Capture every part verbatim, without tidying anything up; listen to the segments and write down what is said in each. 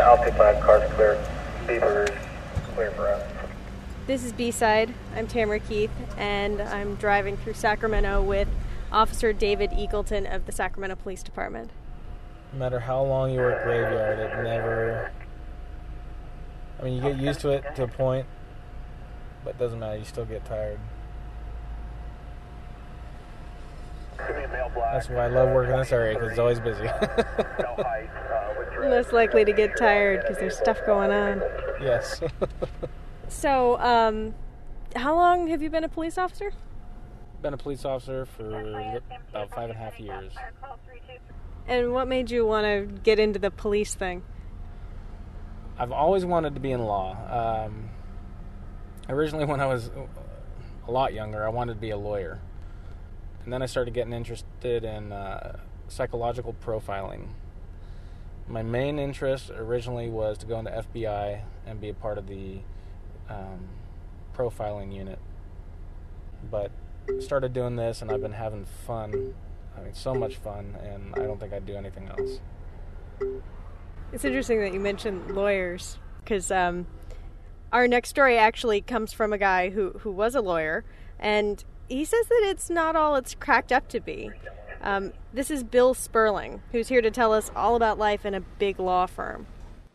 Altitude five, cars clear. Beaver is clear for us. This is B-Side. I'm Tamara Keith, and I'm driving through Sacramento with Officer David Eagleton of the Sacramento Police Department. No matter how long you work graveyard, it never... I mean, you get used to it to a point, but it doesn't matter. You still get tired. That's why I love working in this area, because it's always busy. Less likely to get tired because there's stuff going on. Yes. So, um, how long have you been a police officer? Been a police officer for about five and a half years. And what made you want to get into the police thing? I've always wanted to be in law. Um, originally, when I was a lot younger, I wanted to be a lawyer. And then I started getting interested in uh, psychological profiling. My main interest originally was to go into F B I and be a part of the um, profiling unit. But started doing this, and I've been having fun. I mean, so much fun, and I don't think I'd do anything else. It's interesting that you mentioned lawyers, because um, our next story actually comes from a guy who, who was a lawyer, and he says that it's not all it's cracked up to be. Um, this is Bill Sperling, who's here to tell us all about life in a big law firm.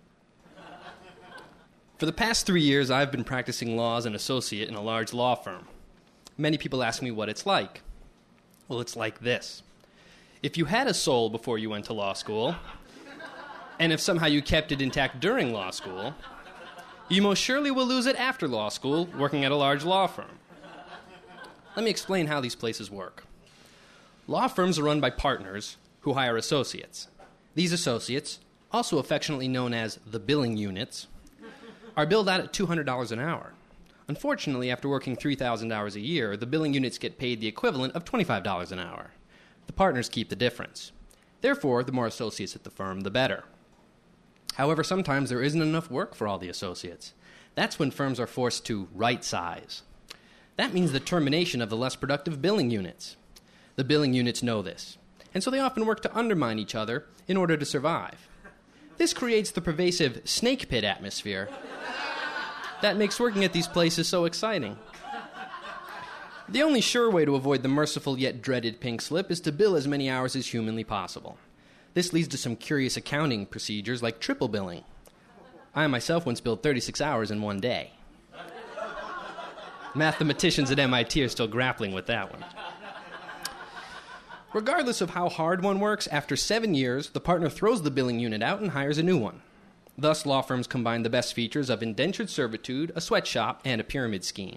For the past three years, I've been practicing law as an associate in a large law firm. Many people ask me what it's like. Well, it's like this. If you had a soul before you went to law school, and if somehow you kept it intact during law school, you most surely will lose it after law school working at a large law firm. Let me explain how these places work. Law firms are run by partners who hire associates. These associates, also affectionately known as the billing units, are billed out at two hundred dollars an hour. Unfortunately, after working three thousand hours a year, the billing units get paid the equivalent of twenty-five dollars an hour. The partners keep the difference. Therefore, the more associates at the firm, the better. However, sometimes there isn't enough work for all the associates. That's when firms are forced to right-size. That means the termination of the less productive billing units. The billing units know this, and so they often work to undermine each other in order to survive. This creates the pervasive snake pit atmosphere that makes working at these places so exciting. The only sure way to avoid the merciful yet dreaded pink slip is to bill as many hours as humanly possible. This leads to some curious accounting procedures like triple billing. I myself once billed thirty-six hours in one day. Mathematicians at M I T are still grappling with that one. Regardless of how hard one works, after seven years, the partner throws the billing unit out and hires a new one. Thus, law firms combine the best features of indentured servitude, a sweatshop, and a pyramid scheme.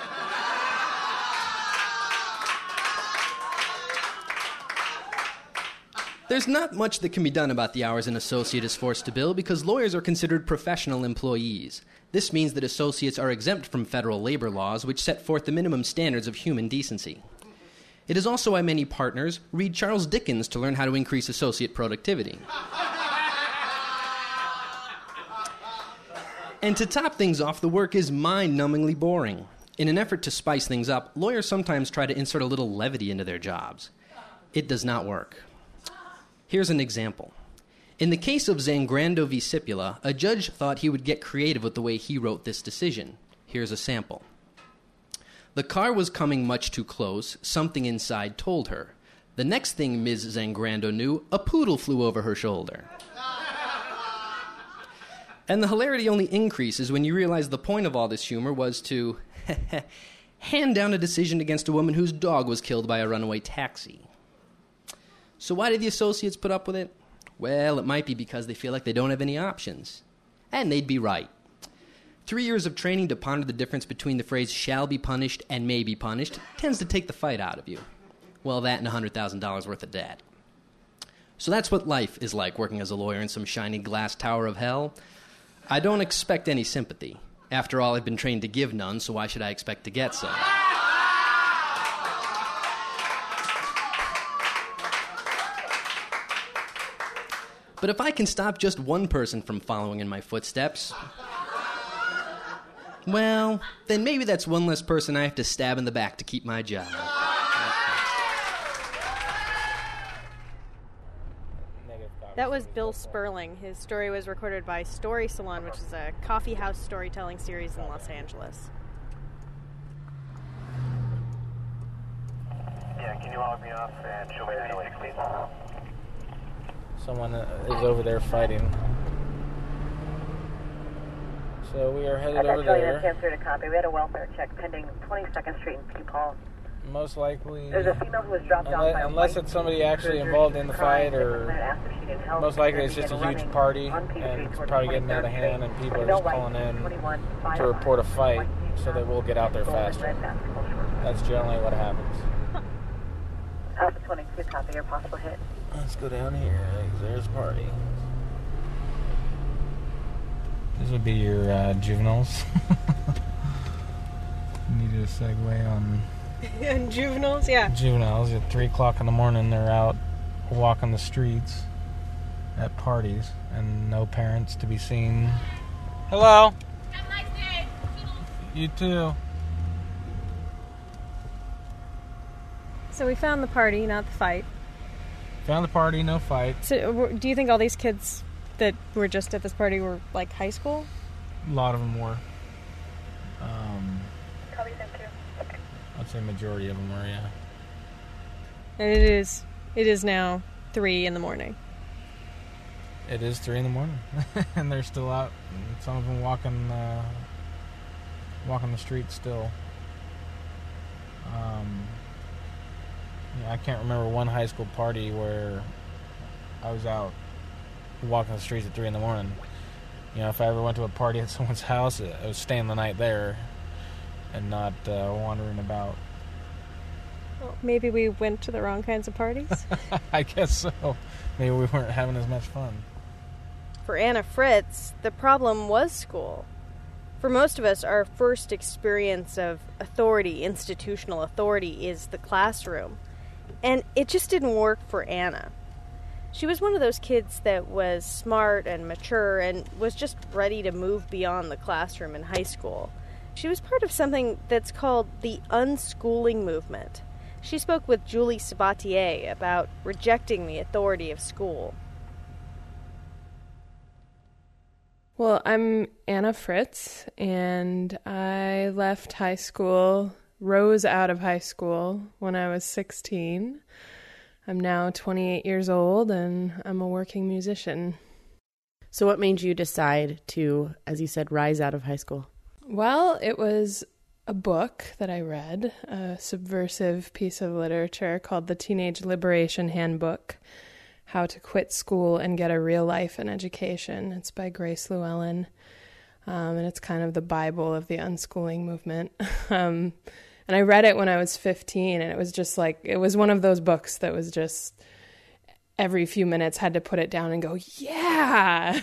There's not much that can be done about the hours an associate is forced to bill because lawyers are considered professional employees. This means that associates are exempt from federal labor laws, which set forth the minimum standards of human decency. It is also why many partners read Charles Dickens to learn how to increase associate productivity. And to top things off, the work is mind-numbingly boring. In an effort to spice things up, lawyers sometimes try to insert a little levity into their jobs. It does not work. Here's an example. In the case of Zangrando v. Cipula, a judge thought he would get creative with the way he wrote this decision. Here's a sample. The car was coming much too close. Something inside told her. The next thing Miz Zangrando knew, a poodle flew over her shoulder. And the hilarity only increases when you realize the point of all this humor was to hand down a decision against a woman whose dog was killed by a runaway taxi. So why did the associates put up with it? Well, it might be because they feel like they don't have any options. And they'd be right. Three years of training to ponder the difference between the phrase shall be punished and may be punished tends to take the fight out of you. Well, that and one hundred thousand dollars worth of debt. So that's what life is like working as a lawyer in some shiny glass tower of hell. I don't expect any sympathy. After all, I've been trained to give none, so why should I expect to get some? But if I can stop just one person from following in my footsteps, well, then maybe that's one less person I have to stab in the back to keep my job. Negative five. That was Bill Sperling. His story was recorded by Story Salon, which is a coffee house storytelling series in Los Angeles. Yeah, can you log me off and show me the link, please? Someone uh, is over there fighting. So we are headed over there. Answer to copy. We had a welfare check pending twenty-second Street in Peep Hall. Most likely, There's a female who was dropped off unless, by a unless white it's somebody actually involved in the fight, or help, most likely it's just a huge party and it's probably getting out of hand and people are just calling in to report a fight so that we'll get out there faster. That's generally what happens. Alpha twenty-two, copy your possible hit. Let's go down here. There's a party. This would be your uh, juveniles. Needed a segue on And juveniles, yeah. juveniles. At three o'clock in the morning, they're out walking the streets at parties, and no parents to be seen. Hello. Have a nice day. You too. So we found the party, not the fight. Found the party, no fight. So w- do you think all these kids that were just at this party were like high school? A lot of them were. Um, Copy, thank you. I'd say majority of them were, yeah. And it is it is now three in the morning. It is three in the morning, and they're still out. Some of them walking, uh, walking the streets still. Um, yeah, I can't remember one high school party where I was out walking the streets at three in the morning. You know, if I ever went to a party at someone's house, I was staying the night there and not uh, wandering about. Well, maybe we went to the wrong kinds of parties. I guess so. Maybe we weren't having as much fun. For Anna Fritz, the problem was school. For most of us, our first experience of authority, institutional authority, is the classroom. And it just didn't work for Anna. She was one of those kids that was smart and mature and was just ready to move beyond the classroom in high school. She was part of something that's called the unschooling movement. She spoke with Julie Sabatier about rejecting the authority of school. Well, I'm Anna Fritz, and I left high school, rose out of high school when I was sixteen. I'm now twenty-eight years old, and I'm a working musician. So what made you decide to, as you said, rise out of high school? Well, it was a book that I read, a subversive piece of literature called The Teenage Liberation Handbook, How to Quit School and Get a Real Life and Education. It's by Grace Llewellyn, um, and it's kind of the Bible of the unschooling movement. um, and I read it when I was fifteen, and it was just like, it was one of those books that was just every few minutes had to put it down and go, yeah,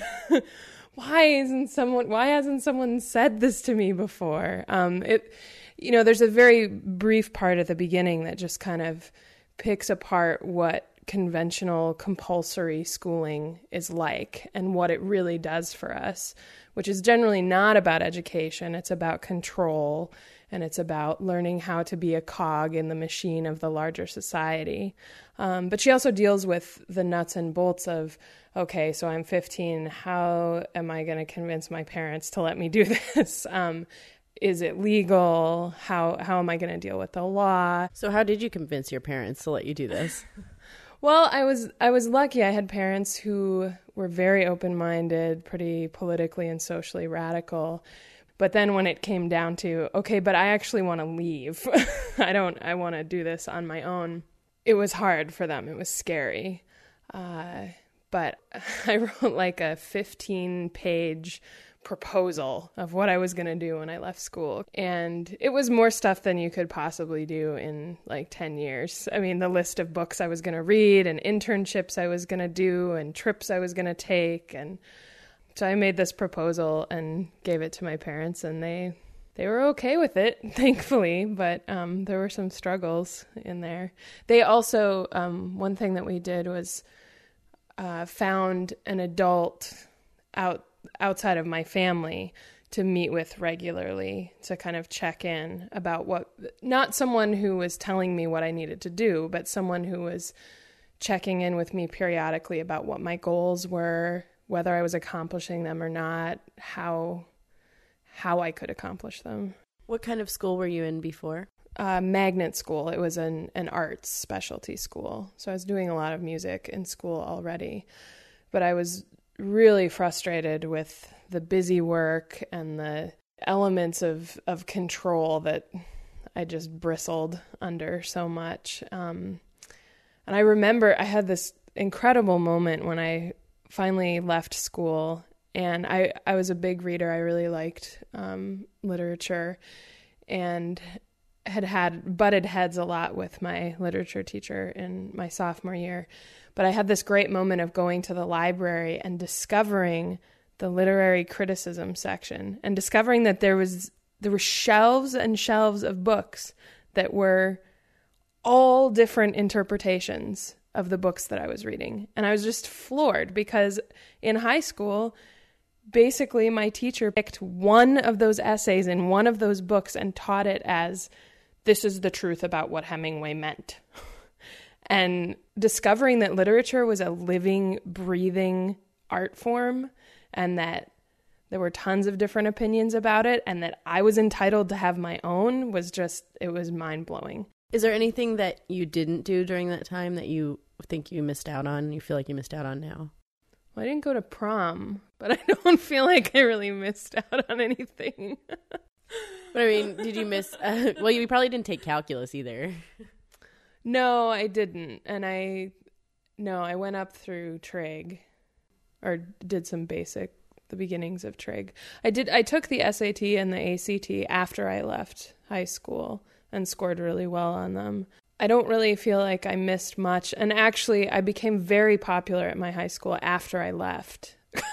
why isn't someone, why hasn't someone said this to me before? Um, it, you know, there's a very brief part at the beginning that just kind of picks apart what conventional compulsory schooling is like and what it really does for us, which is generally not about education. It's about control, and it's about learning how to be a cog in the machine of the larger society. Um, but she also deals with the nuts and bolts of, okay, so I'm fifteen. How am I going to convince my parents to let me do this? Um, is it legal? How how am I going to deal with the law? So how did you convince your parents to let you do this? Well, I was I was lucky. I had parents who were very open-minded, pretty politically and socially radical. But then when it came down to, okay, but I actually want to leave. I don't, I want to do this on my own. It was hard for them. It was scary. Uh, but I wrote like a fifteen-page proposal of what I was going to do when I left school. And it was more stuff than you could possibly do in like ten years. I mean, the list of books I was going to read and internships I was going to do and trips I was going to take. And so I made this proposal and gave it to my parents, and they they were okay with it, thankfully, but um, there were some struggles in there. They also, um, one thing that we did was uh, found an adult out outside of my family to meet with regularly, to kind of check in about what, not someone who was telling me what I needed to do, but someone who was checking in with me periodically about what my goals were, whether I was accomplishing them or not, how how I could accomplish them. What kind of school were you in before? Uh, magnet school. It was an, an arts specialty school. So I was doing a lot of music in school already. But I was really frustrated with the busy work and the elements of, of control that I just bristled under so much. Um, and I remember I had this incredible moment when I finally left school. And I, I was a big reader. I really liked um, literature and had had butted heads a lot with my literature teacher in my sophomore year. But I had this great moment of going to the library and discovering the literary criticism section and discovering that there was there were shelves and shelves of books that were all different interpretations of the books that I was reading. And I was just floored because in high school, basically my teacher picked one of those essays in one of those books and taught it as, this is the truth about what Hemingway meant. And discovering that literature was a living, breathing art form and that there were tons of different opinions about it and that I was entitled to have my own was just, it was mind-blowing. Is there anything that you didn't do during that time that you think you missed out on, you feel like you missed out on now? Well, I didn't go to prom, but I don't feel like I really missed out on anything. But I mean, did you miss, uh, well, you probably didn't take calculus either. No, I didn't. And I, no, I went up through trig or did some basic, the beginnings of trig. I did, I took the S A T and the A C T after I left high school and scored really well on them. I don't really feel like I missed much. And actually, I became very popular at my high school after I left.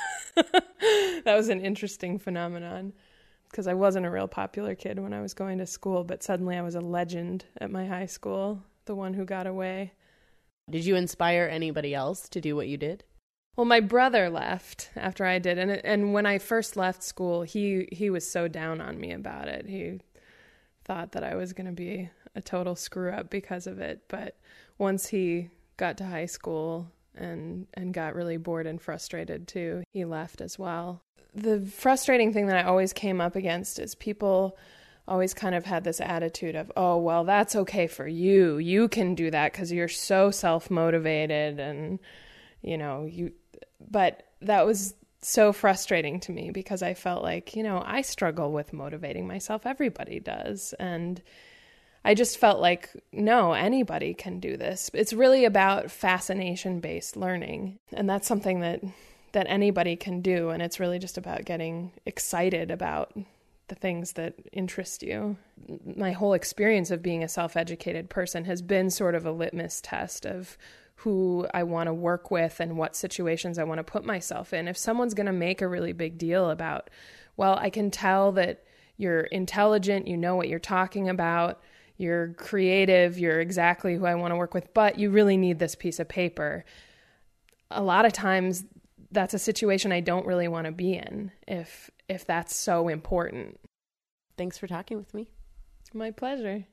That was an interesting phenomenon because I wasn't a real popular kid when I was going to school, but suddenly I was a legend at my high school, the one who got away. Did you inspire anybody else to do what you did? Well, my brother left after I did. And and when I first left school, he, he was so down on me about it. He thought that I was going to be a total screw up because of it. But once he got to high school and and got really bored and frustrated too, he left as well. The frustrating thing that I always came up against is people always kind of had this attitude of, oh, well, that's okay for you. You can do that because you're so self-motivated and, you know, you, but that was so frustrating to me because I felt like, you know, I struggle with motivating myself. Everybody does. And I just felt like, no, anybody can do this. It's really about fascination-based learning. And that's something that, that anybody can do. And it's really just about getting excited about the things that interest you. My whole experience of being a self-educated person has been sort of a litmus test of who I want to work with and what situations I want to put myself in. If someone's going to make a really big deal about, well, I can tell that you're intelligent, you know what you're talking about, you're creative, you're exactly who I want to work with, but you really need this piece of paper. A lot of times that's a situation I don't really want to be in if if that's so important. Thanks for talking with me. My pleasure.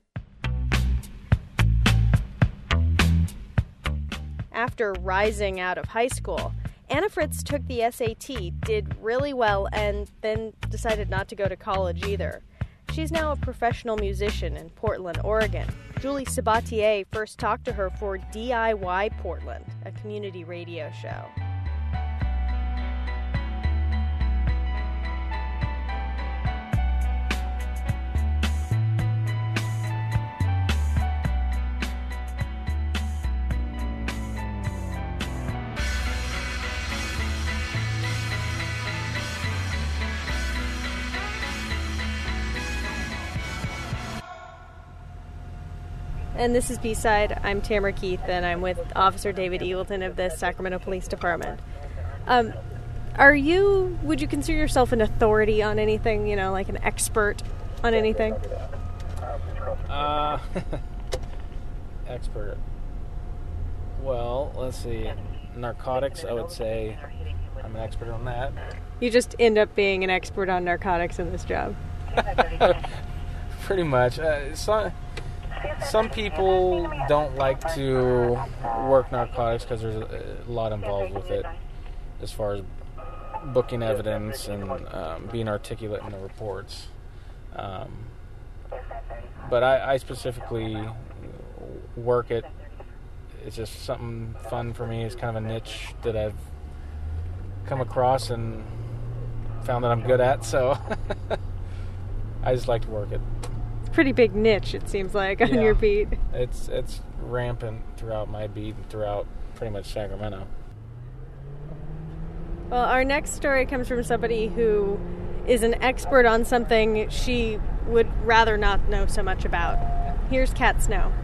After rising out of high school, Anna Fritz took the S A T, did really well, and then decided not to go to college either. She's now a professional musician in Portland, Oregon. Julie Sabatier first talked to her for D I Y Portland, a community radio show. And this is B-Side. I'm Tamara Keith, and I'm with Officer David Eagleton of the Sacramento Police Department. Um, are you, would you consider yourself an authority on anything, you know, like an expert on anything? Uh, expert. Well, let's see. Narcotics, I would say I'm an expert on that. You just end up being an expert on narcotics in this job. Pretty much. Uh, so, some people don't like to work narcotics because there's a, a lot involved with it, as far as booking evidence and um, being articulate in the reports. Um, but I, I specifically work it. It's just something fun for me. It's kind of a niche that I've come across and found that I'm good at, so I just like to work it. It's a pretty big niche, it seems like, on Yeah. your beat. It's it's rampant throughout my beat and throughout pretty much Sacramento. Well, our next story comes from somebody who is an expert on something she would rather not know so much about. Here's Kat Snow.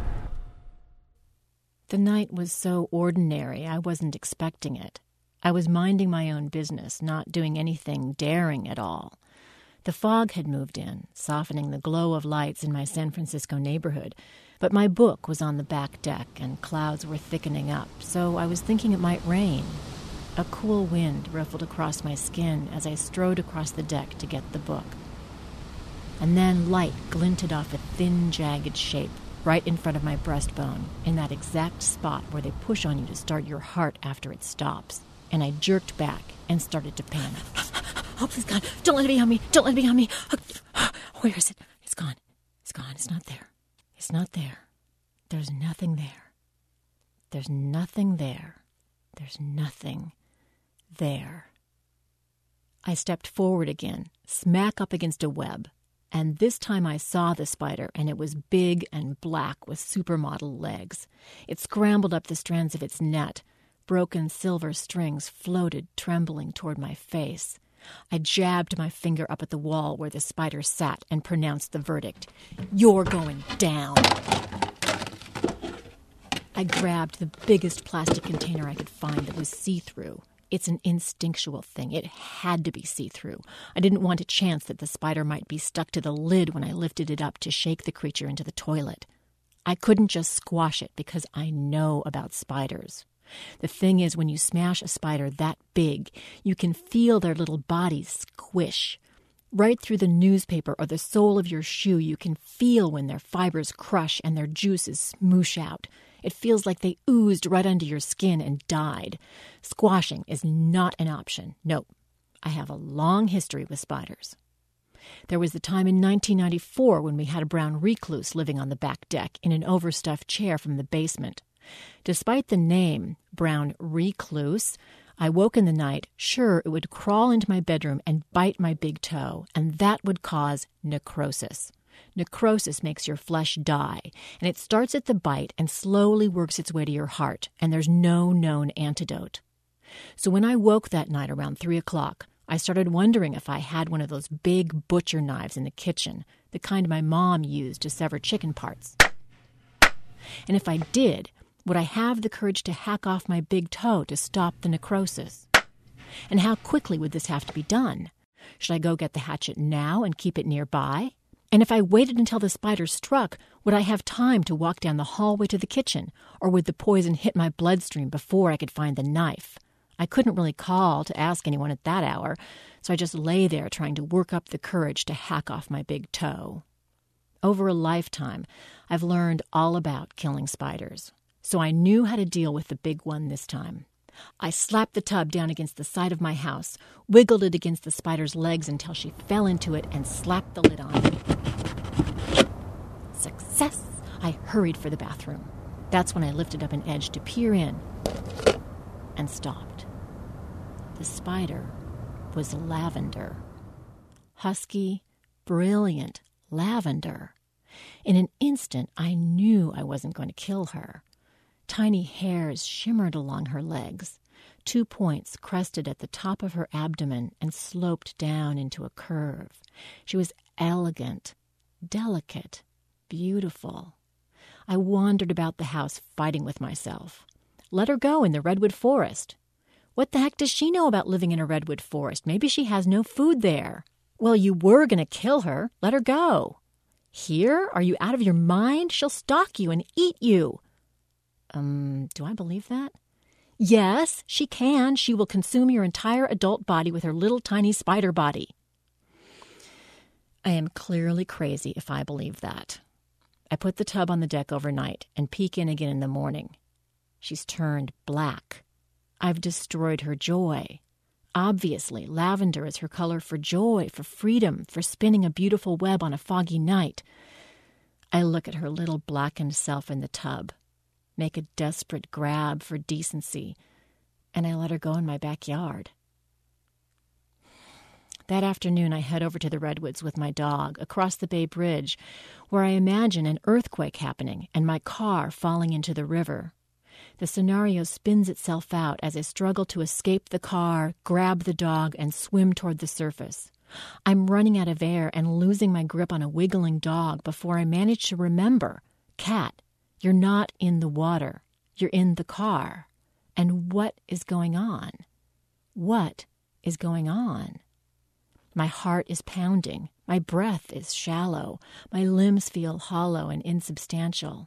The night was so ordinary, I wasn't expecting it. I was minding my own business, not doing anything daring at all. The fog had moved in, softening the glow of lights in my San Francisco neighborhood, but my book was on the back deck and clouds were thickening up, so I was thinking it might rain. A cool wind ruffled across my skin as I strode across the deck to get the book. And then light glinted off a thin, jagged shape right in front of my breastbone, in that exact spot where they push on you to start your heart after it stops. And I jerked back and started to panic. Oh, please, God, don't let it be on me. Don't let it be on me. Where is it? It's gone. It's gone. It's not there. It's not there. There's nothing there. There's nothing there. There's nothing there. I stepped forward again, smack up against a web. And this time I saw the spider, and it was big and black with supermodel legs. It scrambled up the strands of its net. Broken silver strings floated, trembling toward my face. I jabbed my finger up at the wall where the spider sat and pronounced the verdict. You're going down. I grabbed the biggest plastic container I could find that was see-through. It's an instinctual thing. It had to be see-through. I didn't want a chance that the spider might be stuck to the lid when I lifted it up to shake the creature into the toilet. I couldn't just squash it because I know about spiders. The thing is, when you smash a spider that big, you can feel their little bodies squish. Right through the newspaper or the sole of your shoe, you can feel when their fibers crush and their juices smoosh out. It feels like they oozed right under your skin and died. Squashing is not an option. Nope. I have a long history with spiders. There was the time in nineteen ninety-four when we had a brown recluse living on the back deck in an overstuffed chair from the basement. Despite the name, brown recluse, I woke in the night, sure it would crawl into my bedroom and bite my big toe, and that would cause necrosis. Necrosis makes your flesh die, and it starts at the bite and slowly works its way to your heart, and there's no known antidote. So when I woke that night around three o'clock, I started wondering if I had one of those big butcher knives in the kitchen, the kind my mom used to sever chicken parts. And if I did, would I have the courage to hack off my big toe to stop the necrosis? And how quickly would this have to be done? Should I go get the hatchet now and keep it nearby? And if I waited until the spider struck, would I have time to walk down the hallway to the kitchen, or would the poison hit my bloodstream before I could find the knife? I couldn't really call to ask anyone at that hour, so I just lay there trying to work up the courage to hack off my big toe. Over a lifetime, I've learned all about killing spiders, so I knew how to deal with the big one this time. I slapped the tub down against the side of my house, wiggled it against the spider's legs until she fell into it, and slapped the lid on. Success! I hurried for the bathroom. That's when I lifted up an edge to peer in and stopped. The spider was lavender. Husky, brilliant lavender. In an instant, I knew I wasn't going to kill her. Tiny hairs shimmered along her legs. Two points crested at the top of her abdomen and sloped down into a curve. She was elegant, delicate, beautiful. I wandered about the house fighting with myself. Let her go in the redwood forest. What the heck does she know about living in a redwood forest? Maybe she has no food there. Well, you were going to kill her. Let her go. Here? Are you out of your mind? She'll stalk you and eat you. Um, do I believe that? Yes, she can. She will consume your entire adult body with her little tiny spider body. I am clearly crazy if I believe that. I put the tub on the deck overnight and peek in again in the morning. She's turned black. I've destroyed her joy. Obviously, lavender is her color for joy, for freedom, for spinning a beautiful web on a foggy night. I look at her little blackened self in the tub, make a desperate grab for decency, and I let her go in my backyard. That afternoon, I head over to the Redwoods with my dog, across the Bay Bridge, where I imagine an earthquake happening and my car falling into the river. The scenario spins itself out as I struggle to escape the car, grab the dog, and swim toward the surface. I'm running out of air and losing my grip on a wiggling dog before I manage to remember, Kat, you're not in the water. You're in the car. And what is going on? What is going on? My heart is pounding. My breath is shallow. My limbs feel hollow and insubstantial.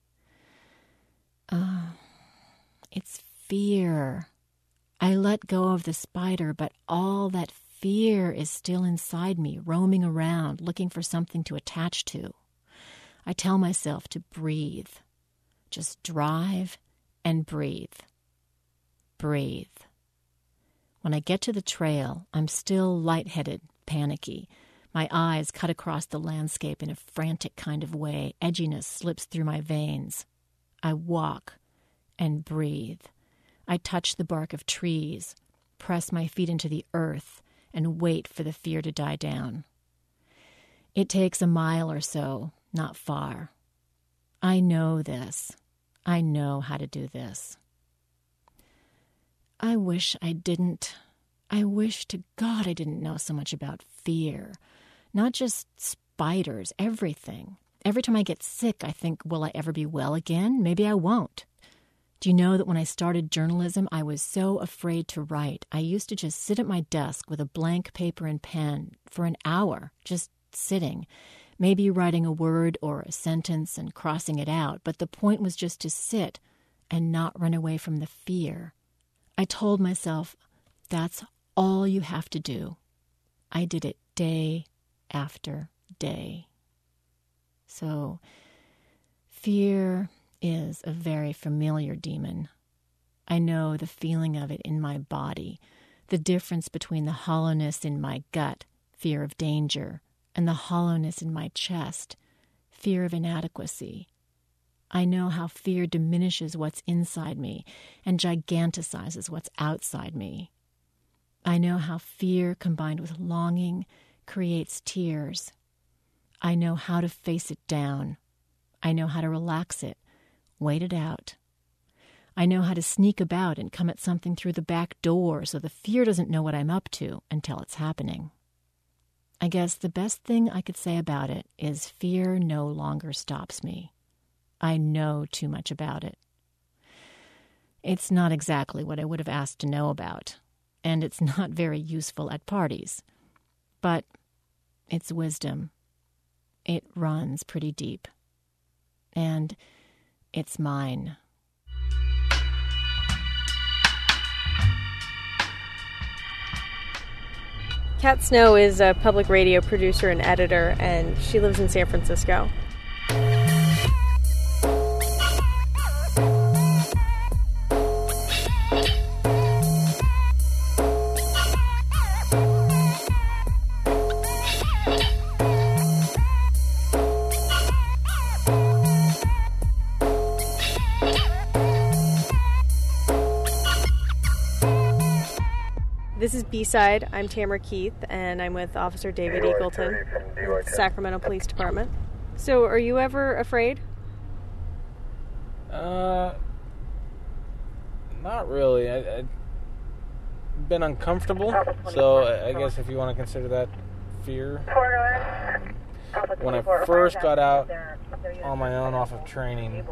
Oh, it's fear. I let go of the spider, but all that fear is still inside me, roaming around, looking for something to attach to. I tell myself to breathe. Just drive and breathe. Breathe. When I get to the trail, I'm still lightheaded, panicky. My eyes cut across the landscape in a frantic kind of way. Edginess slips through my veins. I walk and breathe. I touch the bark of trees, press my feet into the earth, and wait for the fear to die down. It takes a mile or so, not far. I know this. I know how to do this. I wish I didn't. I wish to God I didn't know so much about fear. Not just spiders, everything. Every time I get sick, I think, will I ever be well again? Maybe I won't. Do you know that when I started journalism, I was so afraid to write. I used to just sit at my desk with a blank paper and pen for an hour, just sitting, maybe writing a word or a sentence and crossing it out. But the point was just to sit and not run away from the fear. I told myself, that's all you have to do. I did it day after day. So, fear is a very familiar demon. I know the feeling of it in my body, the difference between the hollowness in my gut, fear of danger, and the hollowness in my chest, fear of inadequacy. I know how fear diminishes what's inside me and giganticizes what's outside me. I know how fear combined with longing creates tears. I know how to face it down. I know how to relax it, wait it out. I know how to sneak about and come at something through the back door so the fear doesn't know what I'm up to until it's happening. I guess the best thing I could say about it is fear no longer stops me. I know too much about it. It's not exactly what I would have asked to know about, and it's not very useful at parties. But it's wisdom. It runs pretty deep. And it's mine. Kat Snow is a public radio producer and editor, and she lives in San Francisco. This is B-Side. I'm Tamara Keith, and I'm with Officer David Eagleton, with the Sacramento Police Department. So, are you ever afraid? Uh, not really. I, I've been uncomfortable, so I guess if you want to consider that fear. When I first got out on my own off of training,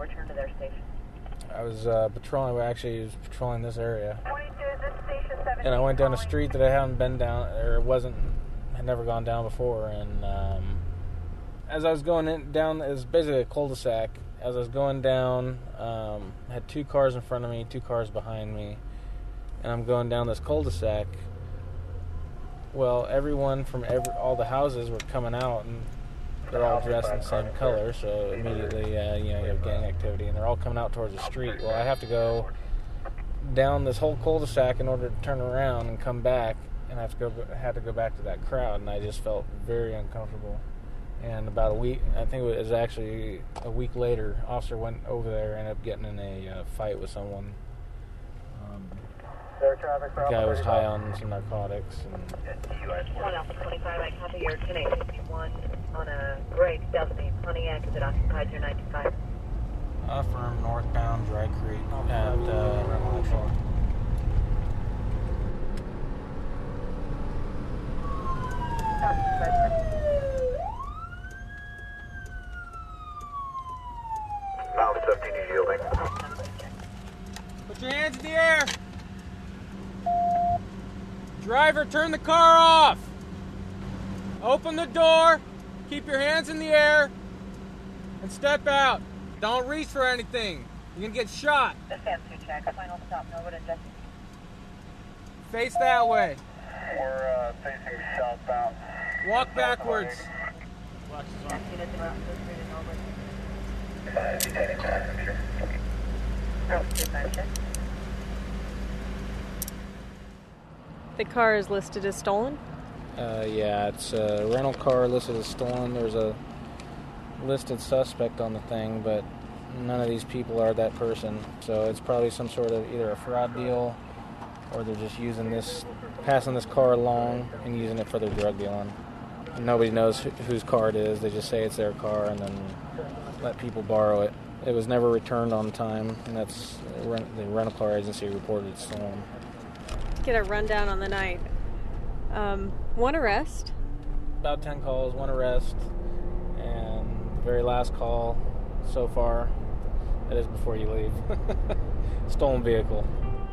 I was uh, patrolling, well, actually I was patrolling this area, and I went down a street that I hadn't been down, or wasn't, had never gone down before, and um, as I was going in, down, it was basically a cul-de-sac. As I was going down, um, I had two cars in front of me, two cars behind me, and I'm going down this cul-de-sac. Well, everyone from every, all the houses were coming out, and they're all dressed in the same color, so immediately, uh, you know, you have gang activity, and they're all coming out towards the street. Well, I have to go down this whole cul-de-sac in order to turn around and come back, and I have to go, had to go back to that crowd, and I just felt very uncomfortable. And about a week, I think it was actually a week later, officer went over there, ended up getting in a uh, fight with someone. Um, the guy was high on some narcotics. And one Alpha twenty-five, I copy your ten eight fifty-one on a break, Delta Pontiac, is it occupied your ninety-five? Uh, from northbound Dry Creek at uh, Remontford. Mount seventeen is yielding. Put your hands in the air! Driver, turn the car off! Open the door, keep your hands in the air, and step out. Don't reach for anything. You're gonna get shot. Advance two check, final stop, Norwood and Jesse. Face that way. We're uh, facing southbound. Walk backwards. Units around the street in Norwood. Uh, detaining passenger. Oh, dispatcher. The car is listed as stolen. Uh, yeah, it's a rental car listed as stolen. There's a listed suspect on the thing, but none of these people are that person. So it's probably some sort of either a fraud deal, or they're just using this, passing this car along and using it for their drug dealing. And nobody knows wh- whose car it is. They just say it's their car and then let people borrow it. It was never returned on time, and that's the rental car agency reported it stolen. Get a rundown on the night. Um, one arrest. About ten calls, one arrest, and the very last call so far, that is before you leave. Stolen vehicle.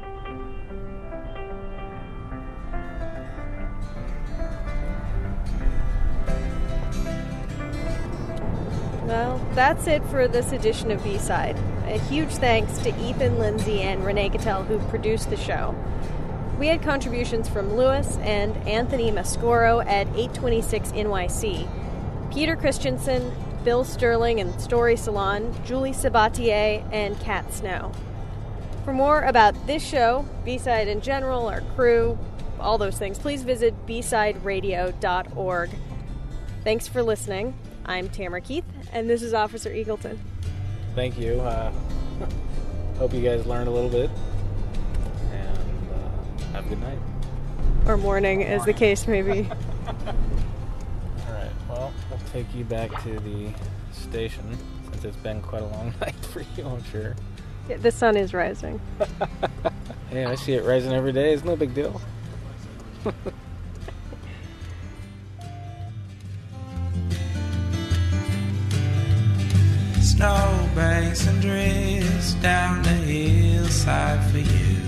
Well, that's it for this edition of B-Side. A huge thanks to Ethan Lindsay and Renee Cattell, who produced the show. We had contributions from Lewis and Anthony Mascoro at eight twenty-six N Y C, Peter Christensen, Bill Sterling and Story Salon, Julie Sabatier, and Kat Snow. For more about this show, B-Side in general, our crew, all those things, please visit b side radio dot org. Thanks for listening. I'm Tamara Keith, and this is Officer Eagleton. Thank you. Uh, hope you guys learned a little bit. And uh, have a good night. Or morning, as the case may be. All right. Well, we'll take you back to the station, since it's been quite a long night for you, I'm sure. Yeah, the sun is rising. Hey, I see it rising every day. It's no big deal. Snowbanks and drifts down the hillside for you.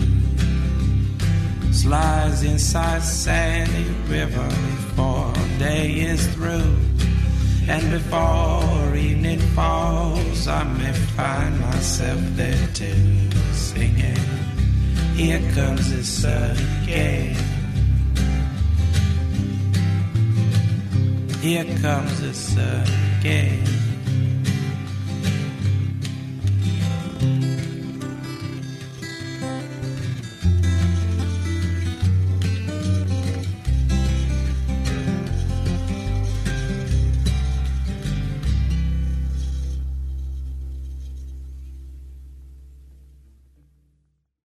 Slides inside sandy river before day is through. And before evening falls, I may find myself there too, singing, here comes the sun again. Here comes the sun again.